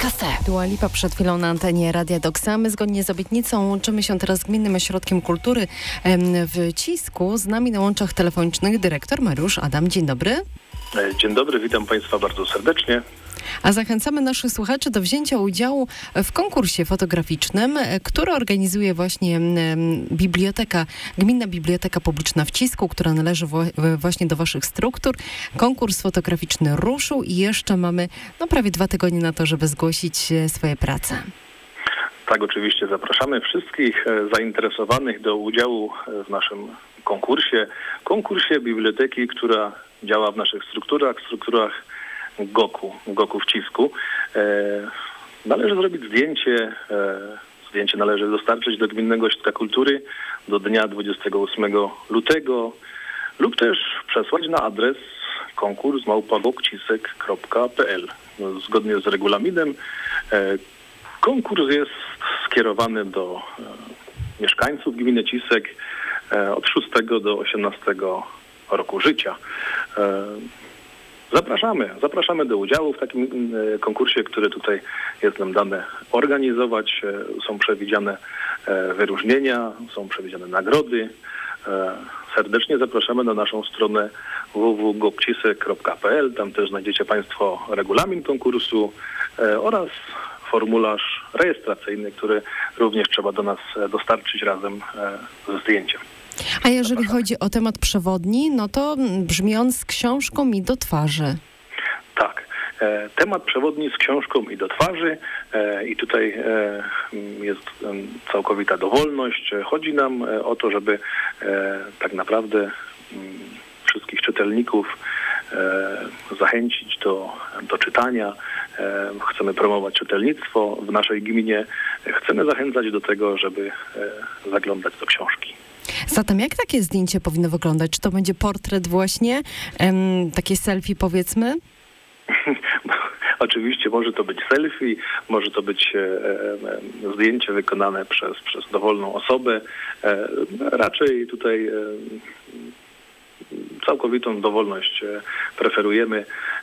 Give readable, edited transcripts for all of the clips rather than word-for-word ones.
Cafe. Dua Lipa przed chwilą na antenie Radia Doksa. My zgodnie z obietnicą łączymy się teraz z Gminnym Ośrodkiem Kultury w Cisku. Z nami na łączach telefonicznych dyrektor Mariusz Adam. Dzień dobry. Dzień dobry, witam Państwa bardzo serdecznie. A zachęcamy naszych słuchaczy do wzięcia udziału w konkursie fotograficznym, który organizuje właśnie Gminna Biblioteka Publiczna w Cisku, która należy właśnie do Waszych struktur. Konkurs fotograficzny ruszył i jeszcze mamy prawie 2 tygodnie na to, żeby zgłosić swoje prace. Tak, oczywiście zapraszamy wszystkich zainteresowanych do udziału w naszym konkursie biblioteki, która działa w naszych strukturach GOK-u w Cisku. Należy zrobić zdjęcie. Zdjęcie należy dostarczyć do Gminnego Ośrodka Kultury do dnia 28 lutego lub też przesłać na adres konkurs@gokcisek.pl. Zgodnie z regulaminem konkurs jest skierowany do mieszkańców gminy Cisek od 6 do 18 roku życia. Zapraszamy do udziału w takim konkursie, który tutaj jest nam dane organizować. Są przewidziane wyróżnienia, są przewidziane nagrody. Serdecznie zapraszamy na naszą stronę www.gokcisek.pl. Tam też znajdziecie Państwo regulamin konkursu oraz formularz rejestracyjny, który również trzeba do nas dostarczyć razem ze zdjęciem. A jeżeli chodzi o temat przewodni, no to brzmi on z książką mi do twarzy. Tak. Temat przewodni z książką i do twarzy i tutaj jest całkowita dowolność. Chodzi nam o to, żeby tak naprawdę wszystkich czytelników zachęcić do czytania. Chcemy promować czytelnictwo w naszej gminie. Chcemy zachęcać do tego, żeby zaglądać do książki. Zatem jak takie zdjęcie powinno wyglądać? Czy to będzie portret właśnie? Takie selfie powiedzmy? Oczywiście może to być selfie, może to być zdjęcie wykonane przez dowolną osobę. Raczej tutaj całkowitą dowolność preferujemy.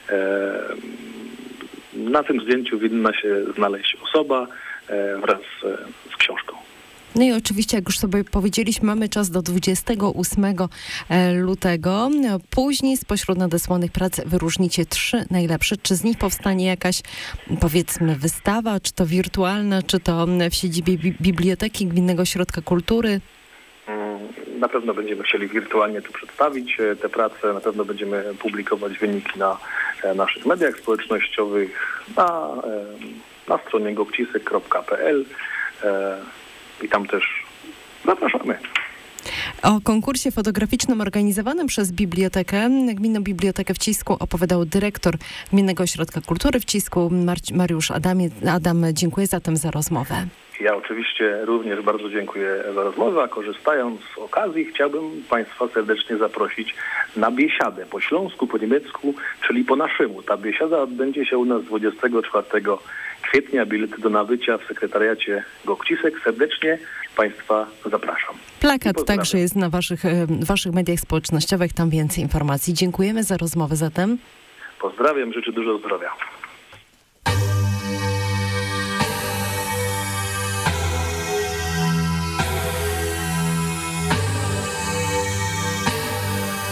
Na tym zdjęciu winna się znaleźć osoba wraz z książką. No i oczywiście, jak już sobie powiedzieliśmy, mamy czas do 28 lutego. Później spośród nadesłanych prac wyróżnicie 3 najlepsze. Czy z nich powstanie jakaś, powiedzmy, wystawa, czy to wirtualna, czy to w siedzibie Biblioteki Gminnego Ośrodka Kultury? Na pewno będziemy chcieli wirtualnie tu przedstawić te prace. Na pewno będziemy publikować wyniki na naszych mediach społecznościowych, na stronie gokcisek.pl. I tam też zapraszamy. O konkursie fotograficznym organizowanym przez Gminną Bibliotekę w Cisku opowiadał dyrektor Gminnego Ośrodka Kultury w Cisku, Mariusz Adam. Dziękuję zatem za rozmowę. Ja oczywiście również bardzo dziękuję za rozmowę, a korzystając z okazji chciałbym Państwa serdecznie zaprosić na biesiadę po śląsku, po niemiecku, czyli po naszemu. Ta biesiada odbędzie się u nas 24 kwietnia. Bilety do nabycia w sekretariacie GOK-Cisek. Serdecznie Państwa zapraszam. Plakat także jest na waszych mediach społecznościowych, tam więcej informacji. Dziękujemy za rozmowę zatem. Pozdrawiam, życzę dużo zdrowia.